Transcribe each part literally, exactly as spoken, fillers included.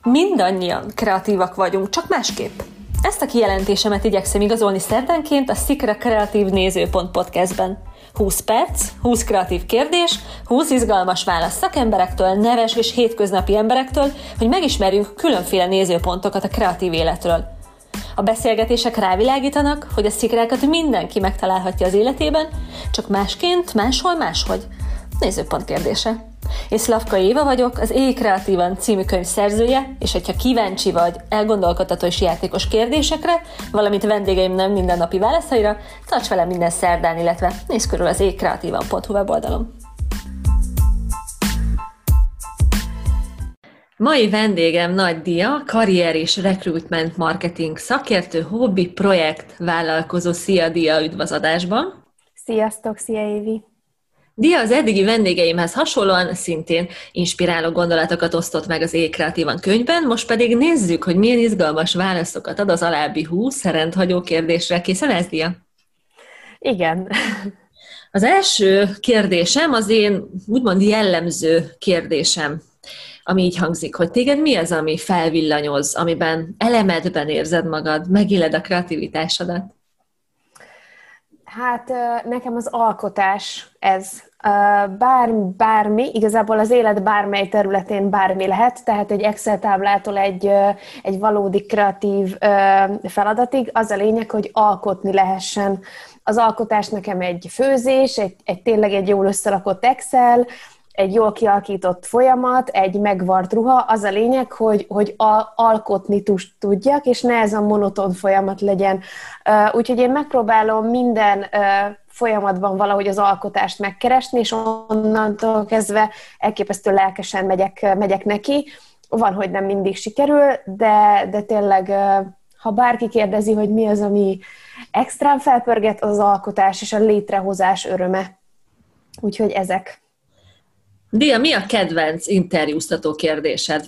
Mindannyian kreatívak vagyunk, csak másképp. Ezt a kijelentésemet igyekszem igazolni szerdánként a Szikra Kreatív Nézőpont podcastben. húsz perc, húsz kreatív kérdés, húsz izgalmas válasz szakemberektől, neves és hétköznapi emberektől, hogy megismerjünk különféle nézőpontokat a kreatív életről. A beszélgetések rávilágítanak, hogy a szikrákat mindenki megtalálhatja az életében, csak másként, máshol, máshogy. Nézőpont kérdése. Én Szlavkai Éva vagyok, az Élj Kreatívan című könyv szerzője, és hogyha kíváncsi vagy elgondolkodtató és játékos kérdésekre, valamint vendégeim nem mindennapi válaszaira, tarts velem minden szerdán, illetve nézz körül az éjkreatívan pont hu weboldalon. Mai vendégem Nagy Dia, karrier és recruitment marketing szakértő, hobbi projekt vállalkozó. Szia Dia, üdv az adásban! Sziasztok, szia Évi! Dia az eddigi vendégeimhez hasonlóan szintén inspiráló gondolatokat osztott meg az Élj Kreatívan könyvben, most pedig nézzük, hogy milyen izgalmas válaszokat ad az alábbi húsz rendhagyó kérdésre. Készen ez, Dia? Igen. Az első kérdésem az én úgymond jellemző kérdésem, ami így hangzik, hogy téged mi az, ami felvillanyoz, amiben elemedben érzed magad, megéled a kreativitásodat? Hát nekem az alkotás ez. Bár, bármi, igazából az élet bármely területén bármi lehet, tehát egy Excel táblától egy, egy valódi kreatív feladatig, az a lényeg, hogy alkotni lehessen. Az alkotás nekem egy főzés, egy, egy tényleg egy jól összerakott Excel, egy jól kialakított folyamat, egy megvart ruha, az a lényeg, hogy, hogy alkotni tudjak, és ne ez a monoton folyamat legyen. Úgyhogy én megpróbálom minden folyamatban valahogy az alkotást megkeresni, és onnantól kezdve elképesztő lelkesen megyek, megyek neki. Van, hogy nem mindig sikerül, de, de tényleg, ha bárki kérdezi, hogy mi az, ami extrán felpörget, az, az alkotás és a létrehozás öröme. Úgyhogy ezek. Dia, mi a kedvenc interjúztató kérdésed?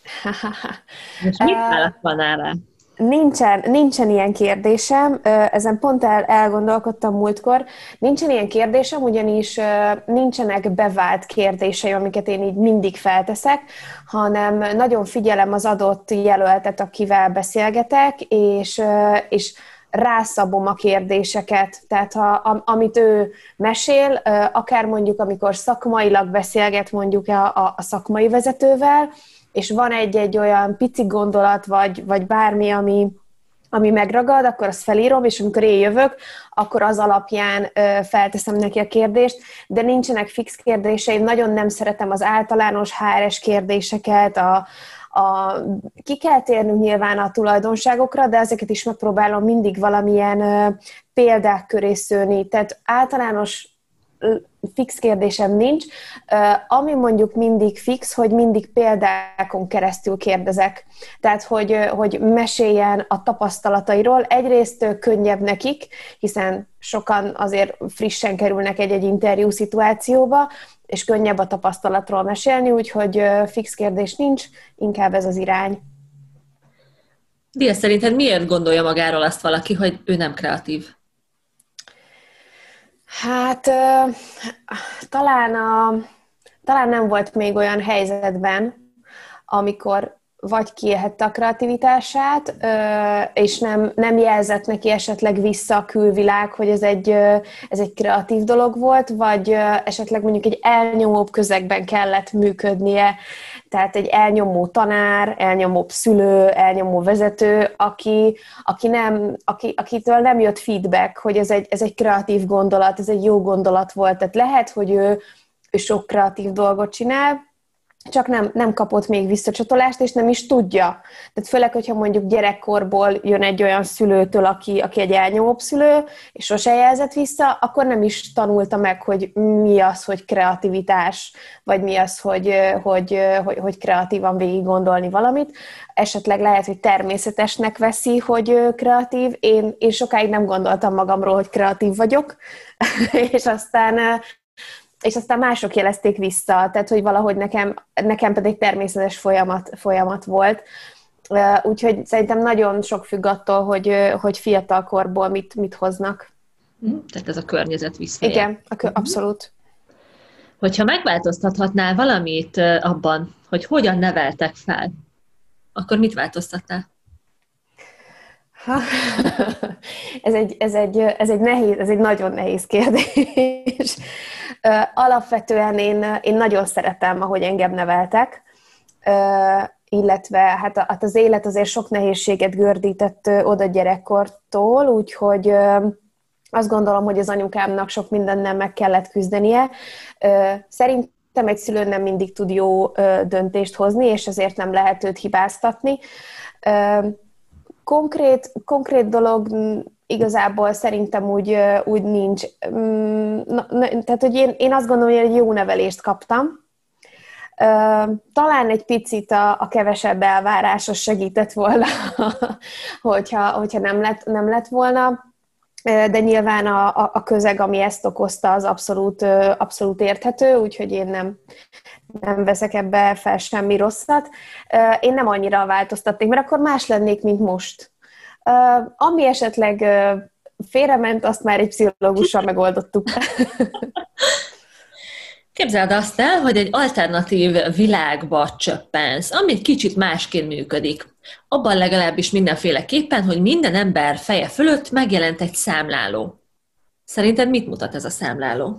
És mit válaszolnál rá? Nincsen, nincsen ilyen kérdésem, ezen pont el, elgondolkodtam múltkor. Nincsen ilyen kérdésem, ugyanis nincsenek bevált kérdéseim, amiket én így mindig felteszek, hanem nagyon figyelem az adott jelöltet, akivel beszélgetek, és, és rászabom a kérdéseket, tehát ha, amit ő mesél, akár mondjuk amikor szakmailag beszélget mondjuk a, a, a szakmai vezetővel, és van egy-egy olyan pici gondolat, vagy, vagy bármi, ami, ami megragad, akkor azt felírom, és amikor én jövök, akkor az alapján felteszem neki a kérdést, de nincsenek fix kérdéseim, nagyon nem szeretem az általános há er es kérdéseket, a A, ki kell térnünk nyilván a tulajdonságokra, de ezeket is megpróbálom mindig valamilyen ö, példák köré szőni. Tehát általános ö, fix kérdésem nincs. Ö, ami mondjuk mindig fix, hogy mindig példákon keresztül kérdezek. Tehát, hogy, ö, hogy meséljen a tapasztalatairól. Egyrészt ö, könnyebb nekik, hiszen sokan azért frissen kerülnek egy-egy interjú szituációba, és könnyebb a tapasztalatról mesélni, úgyhogy fix kérdés nincs, inkább ez az irány. Dia, szerinted miért gondolja magáról azt valaki, hogy ő nem kreatív? Hát talán, a, talán nem volt még olyan helyzetben, amikor vagy kiélhette a kreativitását, és nem, nem jelzett neki esetleg vissza a külvilág, hogy ez egy, ez egy kreatív dolog volt, vagy esetleg mondjuk egy elnyomóbb közegben kellett működnie, tehát egy elnyomó tanár, elnyomó szülő, elnyomó vezető, aki, aki nem, aki, akitől nem jött feedback, hogy ez egy, ez egy kreatív gondolat, ez egy jó gondolat volt. Tehát lehet, hogy ő, ő sok kreatív dolgot csinál, csak nem, nem kapott még visszacsatolást, és nem is tudja. Tehát főleg, hogyha mondjuk gyerekkorból jön egy olyan szülőtől, aki, aki egy elnyomóbb szülő, és sose jelzett vissza, akkor nem is tanulta meg, hogy mi az, hogy kreativitás, vagy mi az, hogy, hogy, hogy, hogy kreatívan végig gondolni valamit. Esetleg lehet, hogy természetesnek veszi, hogy kreatív. Én, én sokáig nem gondoltam magamról, hogy kreatív vagyok, és aztán... és aztán mások jelezték vissza, tehát hogy valahogy nekem, nekem pedig természetes folyamat, folyamat volt. Úgyhogy szerintem nagyon sok függ attól, hogy, hogy fiatalkorból mit, mit hoznak. Tehát ez a környezet visz fel. Igen, abszolút. Hogyha megváltoztathatnál valamit abban, hogy hogyan neveltek fel, akkor mit változtatnál? Ha, ez, egy, ez, egy, ez, egy nehéz, ez egy nagyon nehéz kérdés. Alapvetően én, én nagyon szeretem, ahogy engem neveltek, illetve hát, hát az élet azért sok nehézséget gördített oda gyerekkortól, úgyhogy azt gondolom, hogy az anyukámnak sok mindennel meg kellett küzdenie. Szerintem egy szülő nem mindig tud jó döntést hozni, és ezért nem lehet őt hibáztatni. Konkrét, konkrét dolog igazából szerintem úgy, úgy nincs. Na, tehát, hogy én, én azt gondolom, hogy egy jó nevelést kaptam. Talán egy picit a, a kevesebb elvárás az segített volna, hogyha, hogyha nem, lett, nem lett volna. De nyilván a, a, a közeg, ami ezt okozta, az abszolút, abszolút érthető, úgyhogy én nem, nem veszek ebbe fel semmi rosszat. Én nem annyira változtatnék, mert akkor más lennék, mint most. Ami esetleg félrement, azt már egy pszichológussal megoldottuk. Képzeld azt el, hogy egy alternatív világba csöppensz, ami egy kicsit másként működik. Abban legalábbis mindenféleképpen, hogy minden ember feje fölött megjelent egy számláló. Szerinted mit mutat ez a számláló?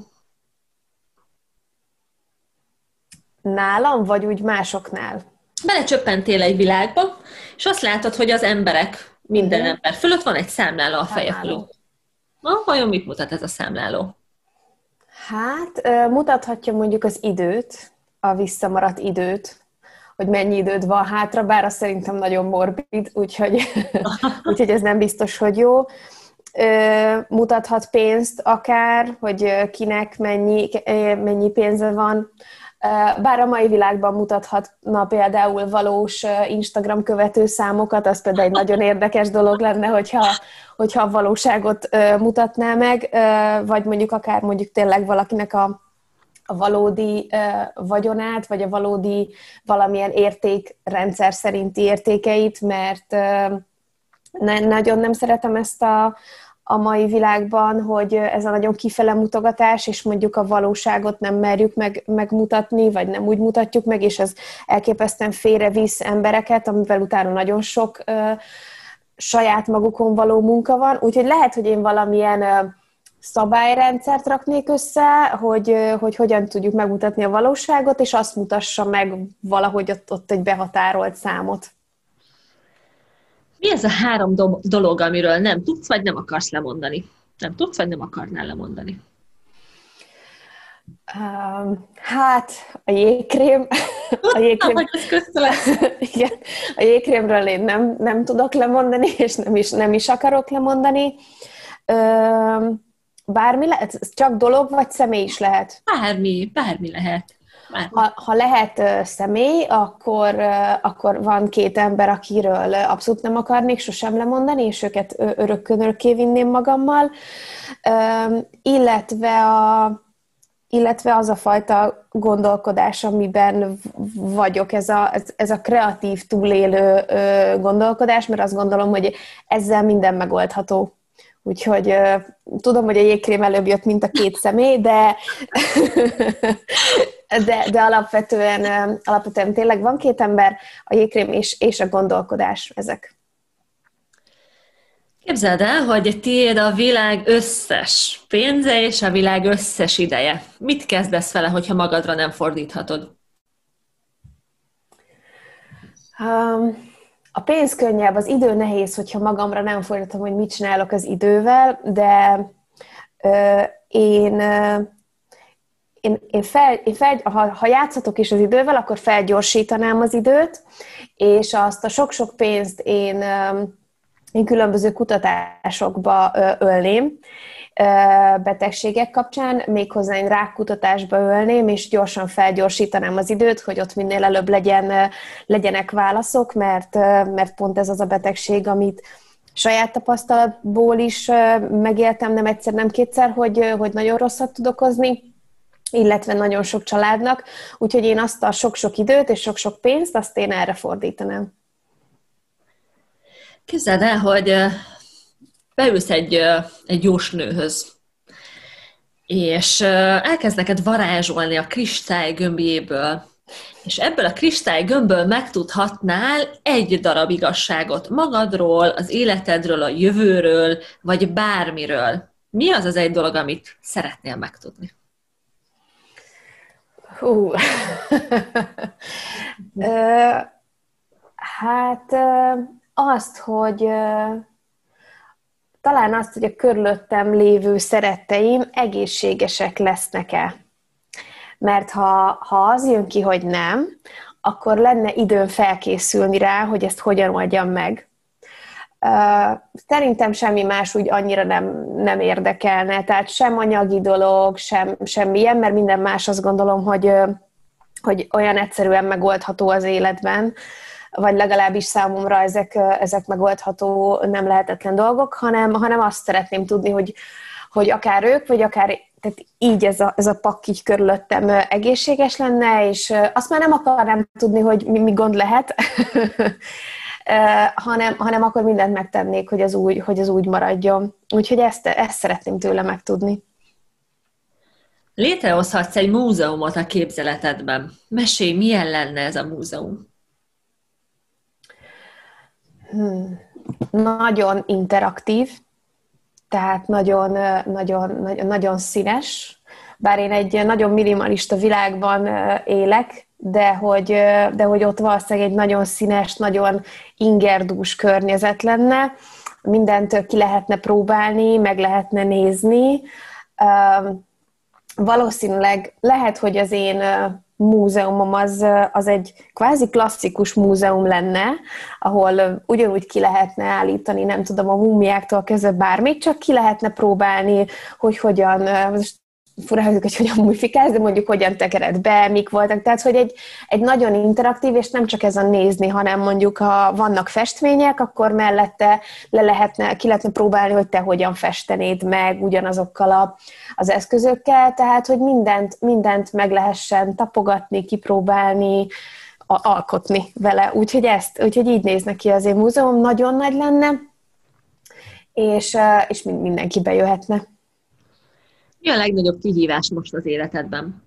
Nálam, vagy úgy másoknál? Belecsöppentél egy világba, és azt látod, hogy az emberek, minden uh-huh. ember fölött van egy számláló a feje számláló. fölött. Na, vajon mit mutat ez a számláló? Hát, mutathatja mondjuk az időt, a visszamaradt időt, hogy mennyi időd van hátra, bár az szerintem nagyon morbid, úgyhogy, úgyhogy ez nem biztos, hogy jó. Mutathat pénzt akár, hogy kinek mennyi, mennyi pénze van. Bár a mai világban mutathatna például valós Instagram követőszámokat, az például egy nagyon érdekes dolog lenne, hogyha, hogyha a valóságot mutatná meg, vagy mondjuk akár mondjuk tényleg valakinek a, a valódi vagyonát, vagy a valódi valamilyen értékrendszer szerinti értékeit, mert ne, nagyon nem szeretem ezt a a mai világban, hogy ez a nagyon kifele mutogatás, és mondjuk a valóságot nem merjük meg, megmutatni, vagy nem úgy mutatjuk meg, és ez elképesztően félrevisz embereket, amivel utána nagyon sok ö, saját magukon való munka van. Úgyhogy lehet, hogy én valamilyen ö, szabályrendszert raknék össze, hogy, ö, hogy hogyan tudjuk megmutatni a valóságot, és azt mutassa meg valahogy ott, ott egy behatárolt számot. Mi ez a három do- dolog, amiről nem tudsz, vagy nem akarsz lemondani? Nem tudsz, vagy nem akarnál lemondani? Um, hát, a jégkrém. A jégkrém... hogy ez köztülesz. Igen, a jégkrémről én nem, nem tudok lemondani, és nem is, nem is akarok lemondani. Um, bármi lehet? Ez csak dolog, vagy személy is lehet? Bármi, bármi lehet. Ha, ha lehet uh, személy, akkor, uh, akkor van két ember, akiről uh, abszolút nem akarnék sosem lemondani, és őket örökkön örökké vinném magammal. Uh, illetve, a, illetve az a fajta gondolkodás, amiben vagyok, ez a, ez, ez a kreatív, túlélő uh, gondolkodás, mert azt gondolom, hogy ezzel minden megoldható. Úgyhogy uh, tudom, hogy a jégkrém előbb jött, mint a két személy, de, de, de alapvetően, uh, alapvetően tényleg van két ember, a jégkrém és, és a gondolkodás ezek. Képzeld el, hogy tiéd a világ összes pénze és a világ összes ideje. Mit kezdesz vele, hogyha magadra nem fordíthatod? Um, A pénz könnyebb, az idő nehéz, hogyha magamra nem fordítom, hogy mit csinálok az idővel, de ö, én, ö, én, én, fel, én fel, ha, ha játszhatok is az idővel, akkor felgyorsítanám az időt, és azt a sok-sok pénzt én, ö, én különböző kutatásokba ö, ölném, betegségek kapcsán, méghozzá én rákkutatásba ölném, és gyorsan felgyorsítanám az időt, hogy ott minél előbb legyen, legyenek válaszok, mert, mert pont ez az a betegség, amit saját tapasztalatból is megéltem, nem egyszer, nem kétszer, hogy, hogy nagyon rosszat tud okozni, illetve nagyon sok családnak, úgyhogy én azt a sok-sok időt és sok-sok pénzt, azt én erre fordítanám. Képzeld el, hogy beülsz egy, egy jósnőhöz, és elkezd neked varázsolni a kristály gömbjéből És ebből a kristálygömbből megtudhatnál egy darab igazságot magadról, az életedről, a jövőről, vagy bármiről. Mi az az egy dolog, amit szeretnél megtudni? Hú. Hát azt, hogy talán azt, hogy a körülöttem lévő szeretteim egészségesek lesznek-e. Mert ha, ha az jön ki, hogy nem, akkor lenne időm felkészülni rá, hogy ezt hogyan oldjam meg. Szerintem semmi más úgy annyira nem, nem érdekelne, tehát sem anyagi dolog, sem, sem ilyen, mert minden más azt gondolom, hogy, hogy olyan egyszerűen megoldható az életben, vagy legalábbis számomra ezek, ezek megoldható, nem lehetetlen dolgok, hanem, hanem azt szeretném tudni, hogy, hogy akár ők, vagy akár tehát így ez a, ez a pakk így körülöttem egészséges lenne, és azt már nem akarnám tudni, hogy mi, mi gond lehet, hanem, hanem akkor mindent megtennék, hogy az úgy, hogy az úgy maradjon. Úgyhogy ezt, ezt szeretném tőle megtudni. Létrehozhatsz egy múzeumot a képzeletedben. Mesélj, milyen lenne ez a múzeum? Hmm. Nagyon interaktív, tehát nagyon, nagyon, nagyon, nagyon színes, bár én egy nagyon minimalista világban élek, de hogy, de hogy ott valószínűleg egy nagyon színes, nagyon ingerdús környezet lenne, mindent ki lehetne próbálni, meg lehetne nézni. Valószínűleg lehet, hogy az én múzeumom az, az egy kvázi klasszikus múzeum lenne, ahol ugyanúgy ki lehetne állítani, nem tudom, a múmiáktól kezdve bármit, csak ki lehetne próbálni, hogy hogyan, furán, hogy hogyan mumifikálsz, de mondjuk hogyan tekered be, mik voltak. Tehát, hogy egy, egy nagyon interaktív, és nem csak ez a nézni, hanem mondjuk, ha vannak festmények, akkor mellette le lehetne, ki lehetne próbálni, hogy te hogyan festenéd meg ugyanazokkal a, az eszközökkel, tehát, hogy mindent, mindent meg lehessen tapogatni, kipróbálni, a, alkotni vele. Úgyhogy ezt, úgyhogy így néznek ki az én múzeum, nagyon nagy lenne, és, és mindenki bejöhetne. Mi a legnagyobb kihívás most az életedben?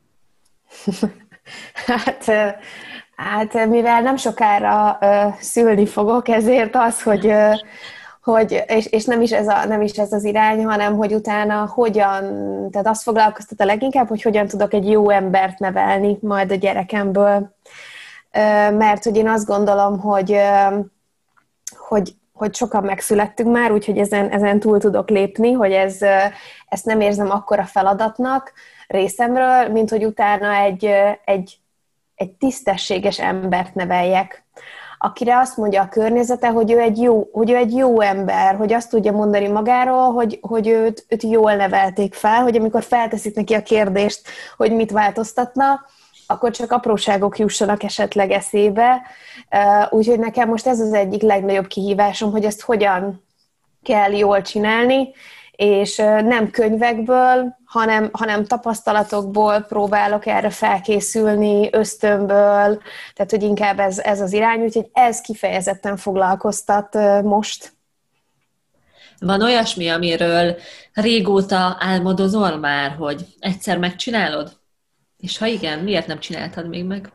hát, hát, mivel nem sokára uh, szülni fogok, ezért az, hogy, uh, hogy és, és nem, is ez a, nem is ez az irány, hanem hogy utána hogyan, tehát azt foglalkoztat a leginkább, hogy hogyan tudok egy jó embert nevelni majd a gyerekemből. Uh, mert hogy én azt gondolom, hogy, uh, hogy hogy sokan megszülettünk már, úgyhogy ezen, ezen túl tudok lépni, hogy ez, ezt nem érzem akkora feladatnak részemről, mint hogy utána egy, egy, egy tisztességes embert neveljek, akire azt mondja a környezete, hogy ő egy jó, hogy ő egy jó ember, hogy azt tudja mondani magáról, hogy, hogy őt, őt jól nevelték fel, hogy amikor felteszik neki a kérdést, hogy mit változtatna, akkor csak apróságok jussanak esetleg eszébe. Úgyhogy nekem most ez az egyik legnagyobb kihívásom, hogy ezt hogyan kell jól csinálni, és nem könyvekből, hanem, hanem tapasztalatokból próbálok erre felkészülni, ösztönből, tehát hogy inkább ez, ez az irány, úgyhogy ez kifejezetten foglalkoztat most. Van olyasmi, amiről régóta álmodozol már, hogy egyszer megcsinálod? És ha igen, miért nem csináltad még meg?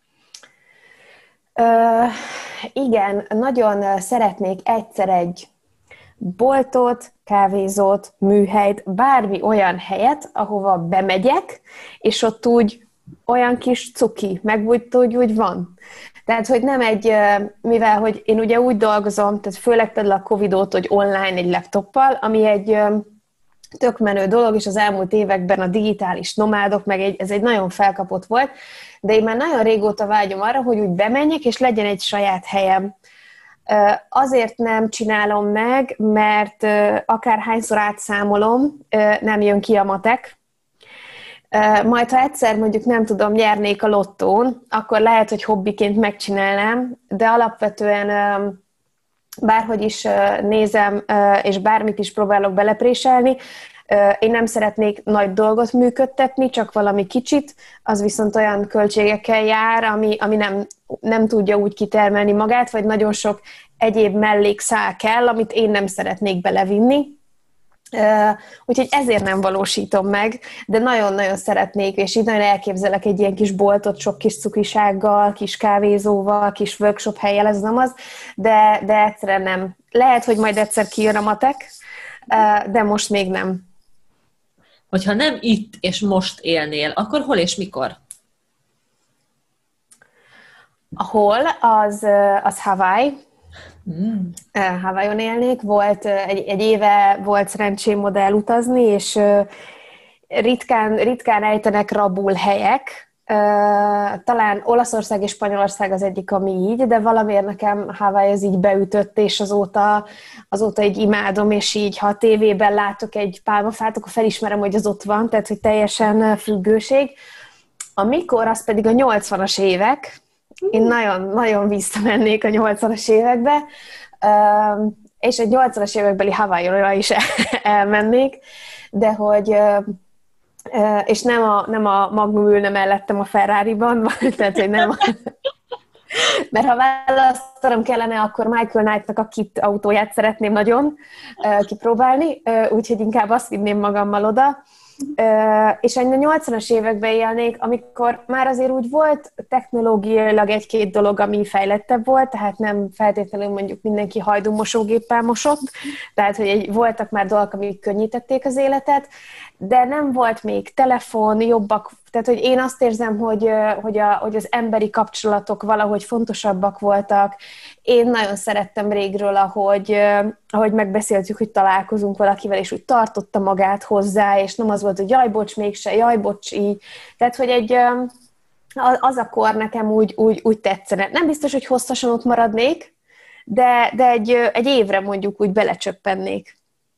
Ö, igen, nagyon szeretnék egyszer egy boltot, kávézót, műhelyt, bármi olyan helyet, ahova bemegyek, és ott úgy olyan kis cuki, meg úgy, úgy, úgy van. Tehát, hogy nem egy, mivel hogy én ugye úgy dolgozom, tehát főleg például a Covid óta, hogy online egy laptoppal, ami egy tök menő dolog, és az elmúlt években a digitális nomádok, meg egy, ez egy nagyon felkapott volt, de én már nagyon régóta vágyom arra, hogy úgy bemenjek, és legyen egy saját helyem. Azért nem csinálom meg, mert akárhányszor átszámolom, nem jön ki a matek. Majd, ha egyszer mondjuk nem tudom, nyernék a lottón, akkor lehet, hogy hobbiként megcsinálnám, de alapvetően bárhogy is nézem, és bármit is próbálok belepréselni, én nem szeretnék nagy dolgot működtetni, csak valami kicsit, az viszont olyan költségekkel jár, ami, ami nem, nem tudja úgy kitermelni magát, vagy nagyon sok egyéb mellékszál kell, amit én nem szeretnék belevinni. Úgyhogy ezért nem valósítom meg, de nagyon-nagyon szeretnék, és így nagyon elképzelek egy ilyen kis boltot, sok kis cukisággal, kis kávézóval, kis workshop helyen, ez nem az, de, de egyszerűen nem. Lehet, hogy majd egyszer kijön a matek, de most még nem. Hogyha nem itt és most élnél, akkor hol és mikor? Hol? Az, az Hawaii. Mm. Hawaiion élnék. Volt, egy, egy éve volt szerencsém oda elutazni, és ritkán, ritkán ejtenek rabul helyek. Talán Olaszország és Spanyolország az egyik, ami így, de valamiért nekem Hawaii az így beütött, és azóta, azóta így imádom, és így, ha a tévében látok egy pálmafát, akkor felismerem, hogy az ott van, tehát hogy teljesen függőség. Amikor, az pedig a nyolcvanas évek, én nagyon-nagyon visszamennék a nyolcvanas évekbe, és egy nyolcvanas évekbeli Hawaii-ra is elmennék, de hogy, és nem a, nem a Magnum ülne mellettem a Ferrari-ban, tehát hogy nem a, mert ha választanom kellene, akkor Michael Knight-nak a Kit autóját szeretném nagyon kipróbálni, úgyhogy inkább azt vinném magammal oda. Uh, és a nyolcvanas években élnék, amikor már azért úgy volt technológiailag egy-két dolog, ami fejlettebb volt, tehát nem feltétlenül mondjuk mindenki hajdú mosógéppel mosott, tehát hogy egy, voltak már dolgok, amik könnyítették az életet, de nem volt még telefon, jobbak, tehát hogy én azt érzem, hogy, hogy, a, hogy az emberi kapcsolatok valahogy fontosabbak voltak. Én nagyon szerettem régről, ahogy, ahogy megbeszéltük, hogy találkozunk valakivel, és úgy tartotta magát hozzá, és nem az volt, hogy jaj, bocs, mégse, jaj, bocs, így. Tehát, hogy egy, az a kor nekem úgy, úgy, úgy tetszene. Nem biztos, hogy hosszasan ott maradnék, de, de egy, egy évre mondjuk úgy belecsöppennék.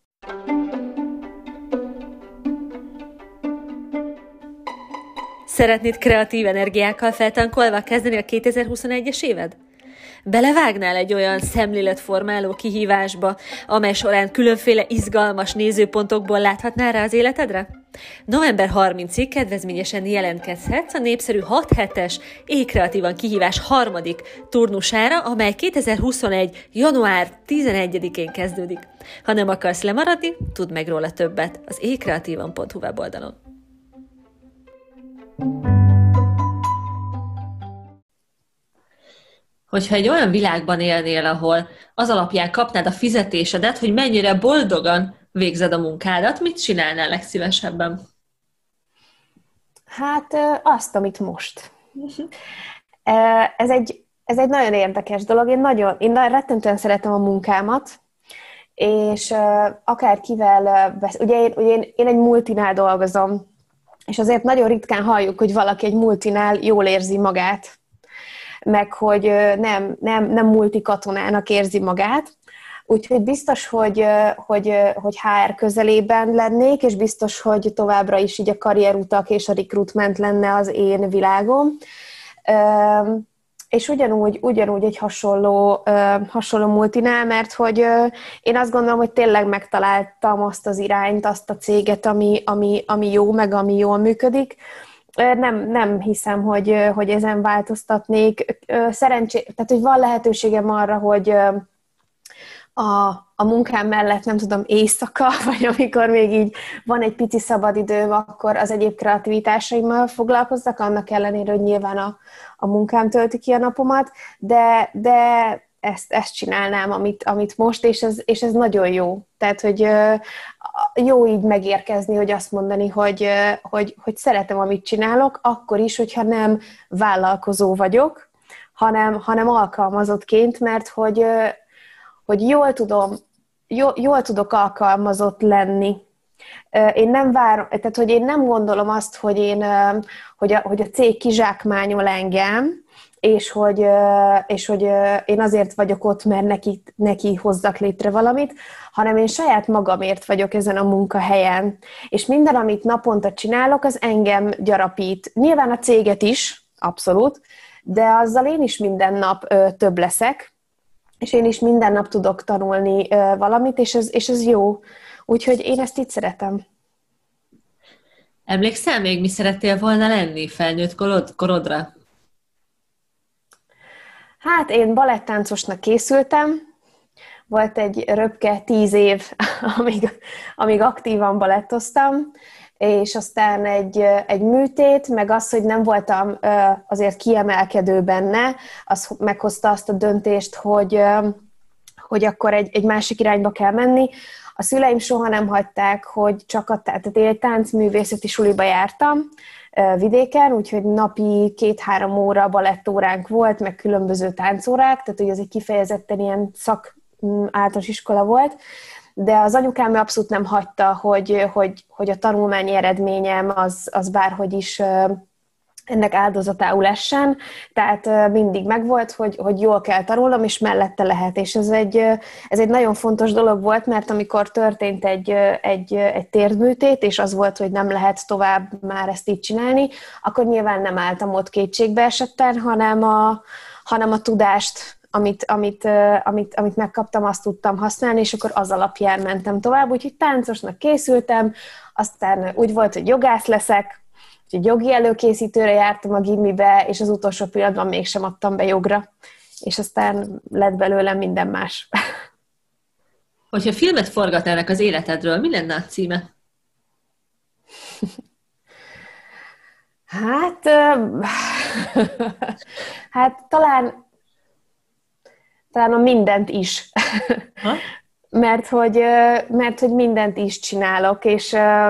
Szeretnéd kreatív energiákkal feltankolva kezdeni a kétezer-huszonegyes éved? Belevágnál egy olyan szemléletformáló kihívásba, amely során különféle izgalmas nézőpontokból láthatnál rá az életedre? november harmincadikáig kedvezményesen jelentkezhetsz a népszerű hat hetes Éj-kreatívan kihívás harmadik turnusára, amely kétezer-huszonegy. január tizenegyedikén kezdődik. Ha nem akarsz lemaradni, tudd meg róla többet az éjkreatívan pont hu weboldalon. Hogyha egy olyan világban élnél, ahol az alapján kapnád a fizetésedet, hogy mennyire boldogan végzed a munkádat, mit csinálnál legszívesebben? Hát azt, amit most. Ez egy, ez egy nagyon érdekes dolog. Én nagyon, én rettentően szeretem a munkámat, és akárkivel, ugye én, ugye én, én egy multinál dolgozom, és azért nagyon ritkán halljuk, hogy valaki egy multinál jól érzi magát, meg hogy nem, nem, nem multikatonának érzi magát. Úgyhogy biztos, hogy, hogy, hogy há er közelében lennék, és biztos, hogy továbbra is így a karrierutak és a recruitment lenne az én világom. És ugyanúgy, ugyanúgy egy hasonló, hasonló multinál, mert hogy én azt gondolom, hogy tényleg megtaláltam azt az irányt, azt a céget, ami, ami, ami jó, meg ami jól működik. Nem, nem hiszem, hogy, hogy ezen változtatnék. Szerencsé, tehát, hogy van lehetőségem arra, hogy a, a munkám mellett, nem tudom, éjszaka, vagy amikor még így van egy pici szabadidőm, akkor az egyéb kreativitásaimmal foglalkozzak, annak ellenére, hogy nyilván a, a munkám tölti ki a napomat, de, de ezt, ezt csinálnám, amit, amit most, és ez, és ez nagyon jó. Tehát, hogy jó így megérkezni, hogy azt mondani, hogy, hogy, hogy szeretem, amit csinálok, akkor is, hogyha nem vállalkozó vagyok, hanem, hanem alkalmazottként, mert hogy, hogy jól tudom, jól, jól tudok alkalmazott lenni. Én nem várom, tehát, hogy én nem gondolom azt, hogy, én, hogy, a, hogy a cég kizsákmányol engem, és hogy, és hogy én azért vagyok ott, mert neki, neki hozzak létre valamit, hanem én saját magamért vagyok ezen a munkahelyen. És minden, amit naponta csinálok, az engem gyarapít. Nyilván a céget is, abszolút, de azzal én is minden nap több leszek, és én is minden nap tudok tanulni valamit, és ez, és ez jó. Úgyhogy én ezt így szeretem. Emlékszel még, mi szerettél volna lenni felnőtt korod, korodra? Hát én balettáncosnak készültem, volt egy röpke tíz év, amíg, amíg aktívan balettoztam, és aztán egy, egy műtét, meg az, hogy nem voltam azért kiemelkedő benne, az meghozta azt a döntést, hogy, hogy akkor egy, egy másik irányba kell menni. A szüleim soha nem hagyták, hogy csak a, tehát én egy táncművészeti suliba jártam vidéken, úgyhogy napi két-három óra balettóránk volt, meg különböző táncórák, tehát hogy ez egy kifejezetten ilyen szak általános iskola volt, de az anyukám abszolút nem hagyta, hogy, hogy, hogy a tanulmányi eredményem az, az bárhogy is ennek áldozatául essen, tehát mindig megvolt, hogy, hogy jól kell tanulnom, és mellette lehet, és ez egy, ez egy nagyon fontos dolog volt, mert amikor történt egy, egy, egy térdműtét, és az volt, hogy nem lehet tovább már ezt így csinálni, akkor nyilván nem álltam ott kétségbe esetten, hanem a, hanem a tudást, amit, amit, amit, amit megkaptam, azt tudtam használni, és akkor az alapján mentem tovább, úgyhogy táncosnak készültem, aztán úgy volt, hogy jogász leszek, úgyhogy jogi előkészítőre jártam a gimibe, és az utolsó pillanatban mégsem adtam be jogra, és aztán lett belőlem minden más. Hogyha filmet forgatnának az életedről, mi lenne a címe? Hát, hát talán talán a mindent is. Ha? mert, hogy, mert hogy mindent is csinálok, és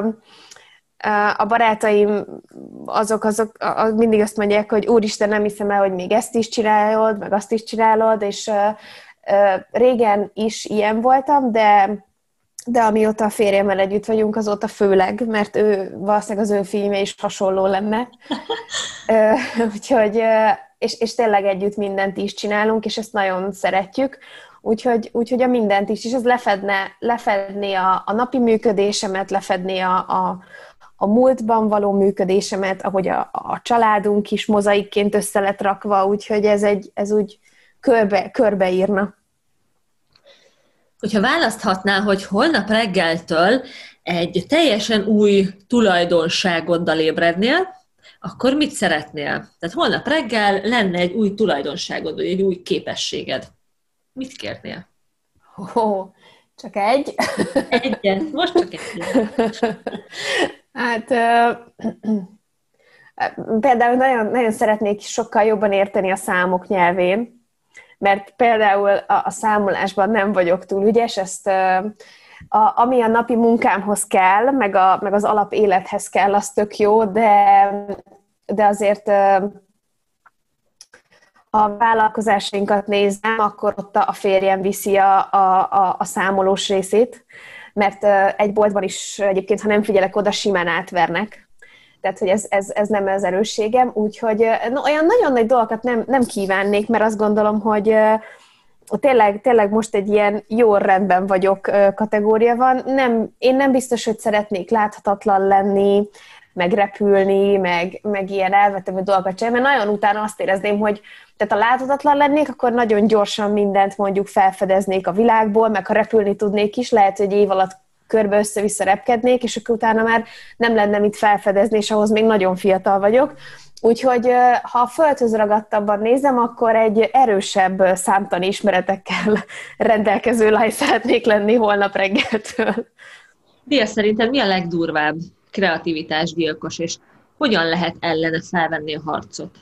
a barátaim azok, azok mindig azt mondják, hogy úristen, nem hiszem el, hogy még ezt is csinálod, meg azt is csinálod, és régen is ilyen voltam, de, de amióta a férjemmel együtt vagyunk, azóta főleg, mert ő valószínűleg az ő filmje is hasonló lenne. Úgyhogy, és, és tényleg együtt mindent is csinálunk, és ezt nagyon szeretjük. Úgyhogy, úgyhogy a mindent is, és ez lefedne, lefedné a, a napi működésemet, lefedné a, a, a múltban való működésemet, ahogy a, a családunk is mozaikként össze lett rakva, úgyhogy ez, egy, ez úgy körbe, körbeírna. Hogyha választhatnál, hogy holnap reggeltől egy teljesen új tulajdonságoddal ébrednél, akkor mit szeretnél? Tehát holnap reggel lenne egy új tulajdonságod, vagy egy új képességed. Mit kérnél? Ó, csak egy? Egyen, most csak egy. Hát például nagyon, nagyon szeretnék sokkal jobban érteni a számok nyelvén, mert például a, a számolásban nem vagyok túl ügyes, ezt a, ami a napi munkámhoz kell, meg, a, meg az alapélethez kell, az tök jó, de, de azért ha a vállalkozásainkat nézem, akkor ott a férjem viszi a, a, a számolós részét, mert egy boltban is egyébként, ha nem figyelek oda, simán átvernek. Tehát, hogy ez, ez, ez nem az erősségem, úgyhogy no, olyan nagyon nagy dolgokat nem, nem kívánnék, mert azt gondolom, hogy tényleg, tényleg most egy ilyen jó rendben vagyok kategória van. Nem, én nem biztos, hogy szeretnék láthatatlan lenni, meg repülni, meg, meg ilyen elvetemű dolgokat csinálni, mert nagyon utána azt érezném, hogy tehát ha láthatatlan lennék, akkor nagyon gyorsan mindent mondjuk felfedeznék a világból, meg ha repülni tudnék is, lehet, hogy év alatt körbe össze-vissza repkednék, és akkor utána már nem lenne mit felfedezni, és ahhoz még nagyon fiatal vagyok. Úgyhogy ha a földhöz ragadtabban nézem, akkor egy erősebb számtani ismeretekkel rendelkező lány szeretnék lenni holnap reggeltől. Dia, szerinted mi a legdurvább kreativitás gyilkos, és hogyan lehet ellene felvenni a harcot?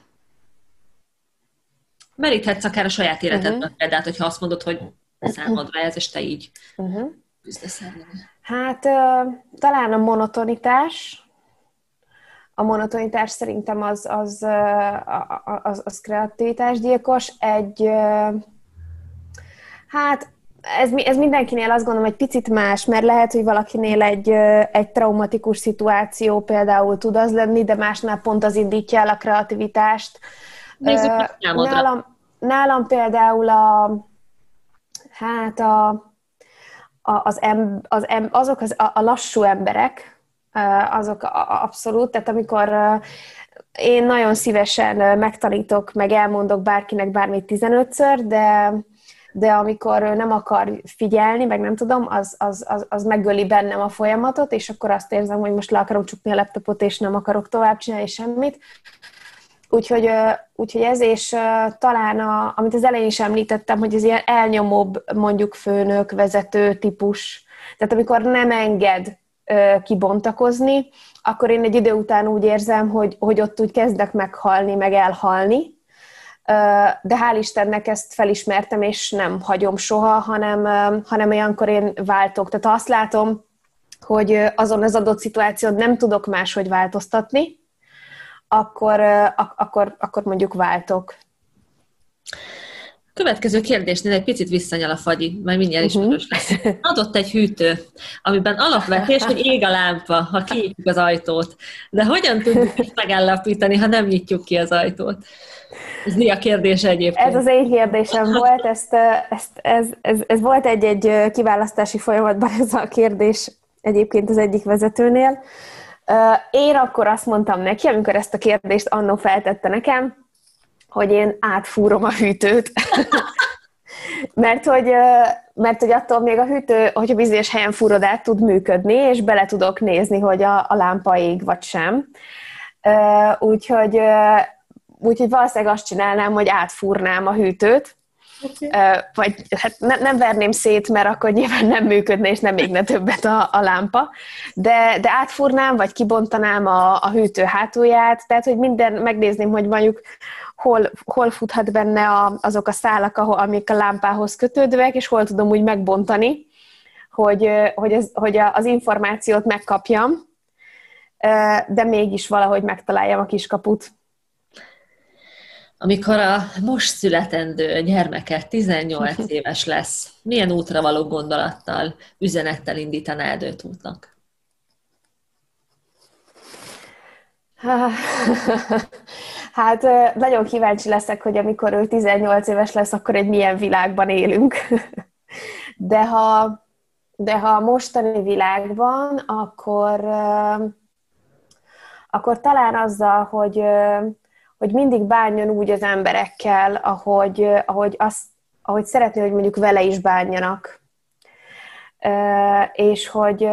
Meríthetsz akár a saját életedben uh-huh. példát, hogyha azt mondod, hogy számodra ez, és te így uh-huh. küzdesz ellene. Hát uh, talán a monotonitás. A monotonitás szerintem az, az, az, az kreativitásgyilkos. Egy, uh, hát ez, ez mindenkinél azt gondolom, egy picit más, mert lehet, hogy valakinél egy, egy traumatikus szituáció például tud az lenni, de másnál pont az indítja el a kreativitást. Nézzük, uh, nálam, nálam például a, hát a, a, az, em, az em, azok az, a, a lassú emberek, azok abszolút, tehát amikor én nagyon szívesen megtanítok, meg elmondok bárkinek bármit tizenötször, de, de amikor nem akar figyelni, meg nem tudom, az, az, az, az megöli bennem a folyamatot, és akkor azt érzem, hogy most le akarom csukni a laptopot, és nem akarok tovább csinálni semmit. úgyhogy, úgyhogy ez, és talán, a, amit az elején is említettem, hogy ez ilyen elnyomóbb, mondjuk főnök, vezető típus, tehát amikor nem enged kibontakozni, akkor én egy idő után úgy érzem, hogy, hogy ott úgy kezdek meghalni, meg elhalni, de hál' Istennek ezt felismertem, és nem hagyom soha, hanem, hanem olyankor én váltok. Tehát ha azt látom, hogy azon az adott szituáción nem tudok máshogy változtatni, akkor, akkor, akkor mondjuk váltok. Következő kérdésnél egy picit visszanyal a fagyi, mert mindjárt ismerős lesz. Adott egy hűtő, amiben alapvetés, hogy ég a lámpa, ha kinyitjuk az ajtót. De hogyan tudjuk ezt megállapítani, ha nem nyitjuk ki az ajtót? Ez mi a kérdés egyébként? Ez az én kérdésem volt, ezt, ezt, ez, ez, ez volt egy-egy kiválasztási folyamatban ez a kérdés egyébként az egyik vezetőnél. Én akkor azt mondtam neki, amikor ezt a kérdést annó feltette nekem, hogy én átfúrom a hűtőt. mert, hogy, mert hogy attól még a hűtő, hogyha bizonyos helyen fúrod át, tud működni, és bele tudok nézni, hogy a, a lámpa ég vagy sem. Úgyhogy, úgyhogy valószínűleg azt csinálnám, hogy átfúrnám a hűtőt, okay. Vagy hát ne, nem verném szét, mert akkor nyilván nem működne, és nem égne többet a, a lámpa, de, de átfúrnám, vagy kibontanám a, a hűtő hátulját, tehát, hogy minden, megnézném, hogy mondjuk hol, hol futhat benne a, azok a szálak, ahol, amik a lámpához kötődőek, és hol tudom úgy megbontani, hogy, hogy, ez, hogy az információt megkapjam, de mégis valahogy megtaláljam a kiskaput. Amikor a most születendő gyermeket tizennyolc éves lesz, milyen útra való gondolattal, üzenettel indítanád őt útnak? Hát nagyon kíváncsi leszek, hogy amikor ő tizennyolc éves lesz, akkor egy milyen világban élünk. De ha, de ha a mostani világban, akkor, akkor talán azzal, hogy, hogy mindig bánjon úgy az emberekkel, ahogy, ahogy, azt, ahogy szeretné, hogy mondjuk vele is bánjanak. És hogy,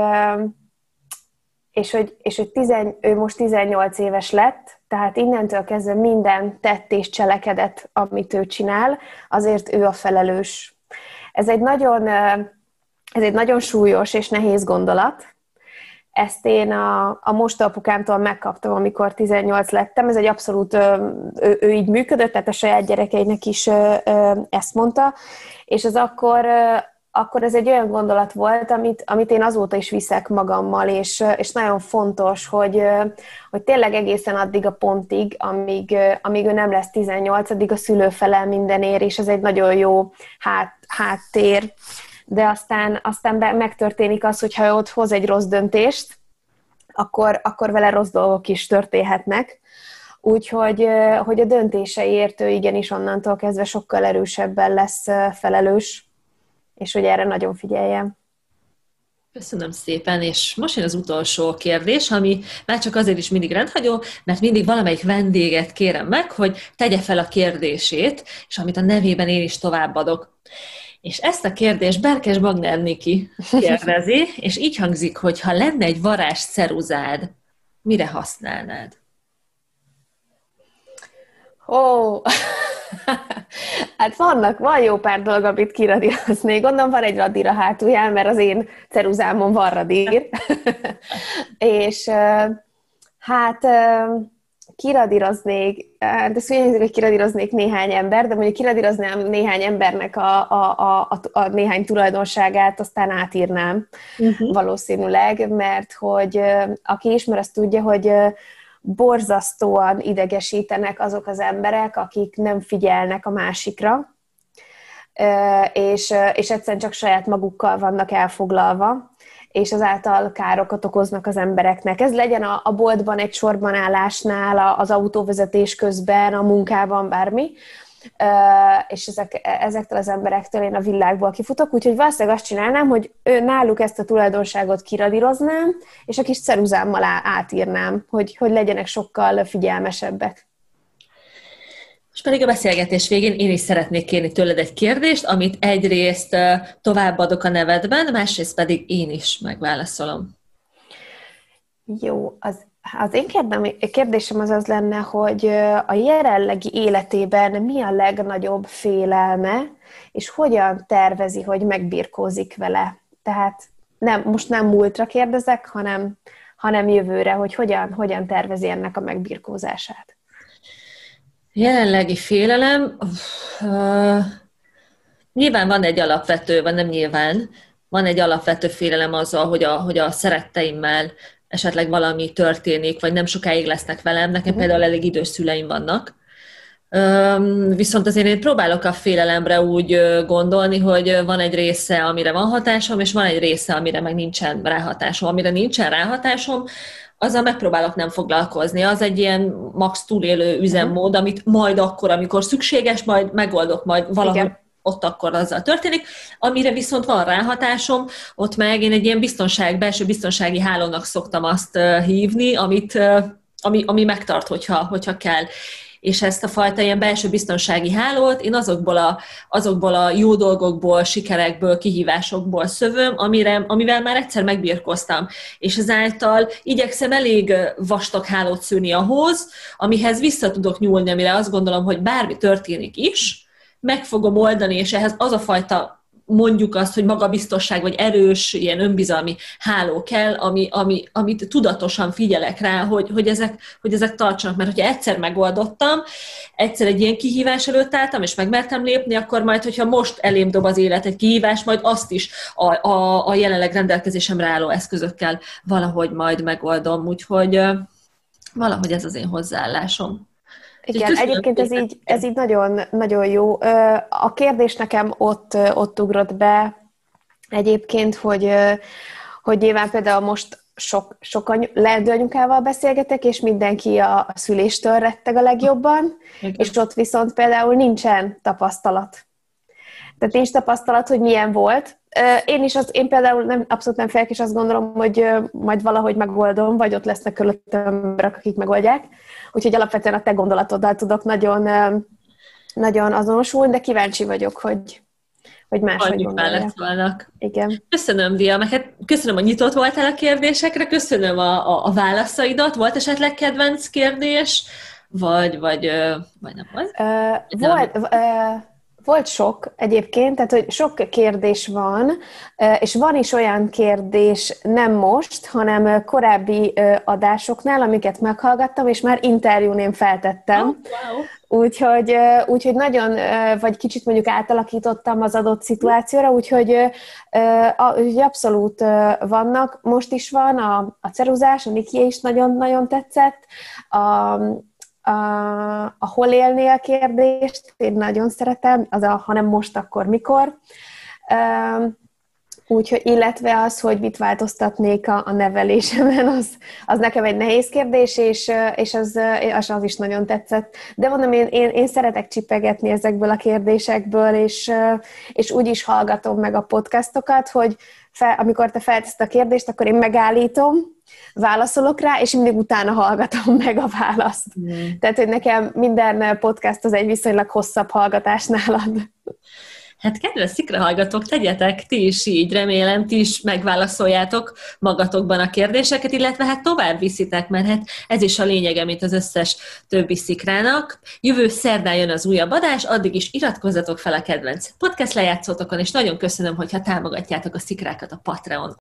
és hogy, és hogy tizen, ő most tizennyolc éves lett, tehát innentől kezdve minden tett és cselekedet, amit ő csinál, azért ő a felelős. Ez egy nagyon, ez egy nagyon súlyos és nehéz gondolat. Ezt én a, a most apukámtól megkaptam, amikor tizennyolc lettem. Ez egy abszolút, ő, ő így működött, tehát a saját gyerekeinek is ezt mondta, és az akkor... akkor ez egy olyan gondolat volt, amit, amit én azóta is viszek magammal, és, és nagyon fontos, hogy, hogy tényleg egészen addig a pontig, amíg, amíg ő nem lesz tizennyolc, addig a szülő felel mindenért, és ez egy nagyon jó hát, háttér, de aztán, aztán megtörténik az, hogyha ő ott hoz egy rossz döntést, akkor, akkor vele rossz dolgok is történhetnek. Úgyhogy hogy a döntéseiért ő igenis onnantól kezdve sokkal erősebben lesz felelős, és hogy erre nagyon figyeljem. Köszönöm szépen, és most jön az utolsó kérdés, ami már csak azért is mindig rendhagyó, mert mindig valamelyik vendéget kérem meg, hogy tegye fel a kérdését, és amit a nevében én is továbbadok. És ezt a kérdést Berkes Bagner Niki kérdezi, és így hangzik, hogy ha lenne egy varázs ceruzád, mire használnád? Ó... Oh. Hát vannak, van jó pár dolog, amit kiradíroznék. Gondolom van egy radír a hátulján, mert az én ceruzámon van radír. És hát kiradíroznék, hát ezt úgy hogy kiradíroznék néhány ember, de mondjuk kiradíroznám néhány embernek a, a, a, a néhány tulajdonságát, aztán átírnám uh-huh. valószínűleg, mert hogy aki ismer, azt tudja, hogy borzasztóan idegesítenek azok az emberek, akik nem figyelnek a másikra, és, és egyszerűen csak saját magukkal vannak elfoglalva, és azáltal károkat okoznak az embereknek. Ez legyen a, a boltban, egy sorban állásnál, az autóvezetés közben, a munkában, bármi, és ezek, ezektől az emberektől én a világból kifutok, úgyhogy valószínűleg azt csinálnám, hogy ő, náluk ezt a tulajdonságot kiradíroznám, és a kis ceruzámmal átírnám, hogy, hogy legyenek sokkal figyelmesebbek. És pedig a beszélgetés végén én is szeretnék kérni tőled egy kérdést, amit egyrészt továbbadok a nevedben, másrészt pedig én is megválaszolom. Jó, az Az én kérdem, kérdésem az az lenne, hogy a jelenlegi életében mi a legnagyobb félelme, és hogyan tervezi, hogy megbirkózik vele. Tehát nem, most nem múltra kérdezek, hanem, hanem jövőre, hogy hogyan, hogyan tervezi ennek a megbirkózását. Jelenlegi félelem, uh, nyilván van egy alapvető, vagy nem nyilván, van egy alapvető félelem azzal, hogy a, hogy a szeretteimmel esetleg valami történik, vagy nem sokáig lesznek velem. Nekem például elég idős szüleim vannak. Viszont azért én próbálok a félelemre úgy gondolni, hogy van egy része, amire van hatásom, és van egy része, amire meg nincsen ráhatásom. Amire nincsen ráhatásom, azzal megpróbálok nem foglalkozni. Az egy ilyen max túlélő üzemmód, amit majd akkor, amikor szükséges, majd megoldok, majd valahogy igen. Ott akkor azzal történik. Amire viszont van ráhatásom, ott meg én egy ilyen biztonság, belső biztonsági hálónak szoktam azt hívni, amit, ami, ami megtart, hogyha, hogyha kell. És ezt a fajta ilyen belső biztonsági hálót én azokból a, azokból a jó dolgokból, sikerekből, kihívásokból szövöm, amire, amivel már egyszer megbirkóztam. És ezáltal igyekszem elég vastag hálót szűrni ahhoz, amihez vissza tudok nyúlni, amire azt gondolom, hogy bármi történik is, meg fogom oldani, és ehhez az a fajta, mondjuk azt, hogy magabiztosság, vagy erős, ilyen önbizalmi háló kell, ami, ami, amit tudatosan figyelek rá, hogy, hogy, ezek, hogy ezek tartsanak. Mert hogyha egyszer megoldottam, egyszer egy ilyen kihívás előtt álltam, és megmertem lépni, akkor majd, hogyha most elém dob az élet egy kihívás, majd azt is a, a, a jelenleg rendelkezésemre álló eszközökkel valahogy majd megoldom. Úgyhogy valahogy ez az én hozzáállásom. Igen, egyébként ez így, ez így nagyon, nagyon jó. A kérdés nekem ott, ott ugrott be egyébként, hogy, hogy nyilván például most sok, sok leendő anyukával beszélgetek, és mindenki a, a szüléstől retteg a legjobban, igen. És ott viszont például nincsen tapasztalat. Tehát nincs tapasztalat, hogy milyen volt. Én is, az, én például nem, abszolút nem félek, és azt gondolom, hogy majd valahogy megoldom, vagy ott lesznek körülöttem emberek, akik megoldják. Úgyhogy alapvetően a te gondolatoddal tudok nagyon, nagyon azonosulni, de kíváncsi vagyok, hogy, hogy máshogy gondolják. Igen. Köszönöm, Dia, meg hát köszönöm, hogy nyitott voltál a kérdésekre, köszönöm a, a, a válaszaidat. Volt esetleg kedvenc kérdés, vagy, vagy, vagy nem volt? Uh, volt... Uh, Volt sok egyébként, tehát hogy sok kérdés van, és van is olyan kérdés nem most, hanem korábbi adásoknál, amiket meghallgattam, és már interjún én feltettem. Oh, wow. Úgyhogy, úgyhogy nagyon, vagy kicsit mondjuk átalakítottam az adott szituációra, úgyhogy, úgyhogy abszolút vannak. Most is van a, a ceruzás, a Niki is nagyon-nagyon tetszett, a A, a hol élnél kérdést, én nagyon szeretem, az a ha nem most, akkor mikor. Úgyhogy, illetve az, hogy mit változtatnék a, a nevelésemen, az, az nekem egy nehéz kérdés, és, és az, az, az is nagyon tetszett. De mondom, én, én, én szeretek csipegetni ezekből a kérdésekből, és, és úgy is hallgatom meg a podcastokat, hogy fel, amikor te felteszed a kérdést, akkor én megállítom, válaszolok rá, és mindig utána hallgatom meg a választ. Mm. Tehát, hogy nekem minden podcast az egy viszonylag hosszabb hallgatás nálad. Hát kedves Szikra hallgatók, tegyetek ti is így, remélem, ti is megválaszoljátok magatokban a kérdéseket, illetve hát tovább viszitek, mert hát ez is a lényege, mint az összes többi Szikrának. Jövő szerdán jön az újabb adás, addig is iratkozzatok fel a kedvenc podcast lejátszótokon, és nagyon köszönöm, hogyha támogatjátok a Szikrákat a Patreon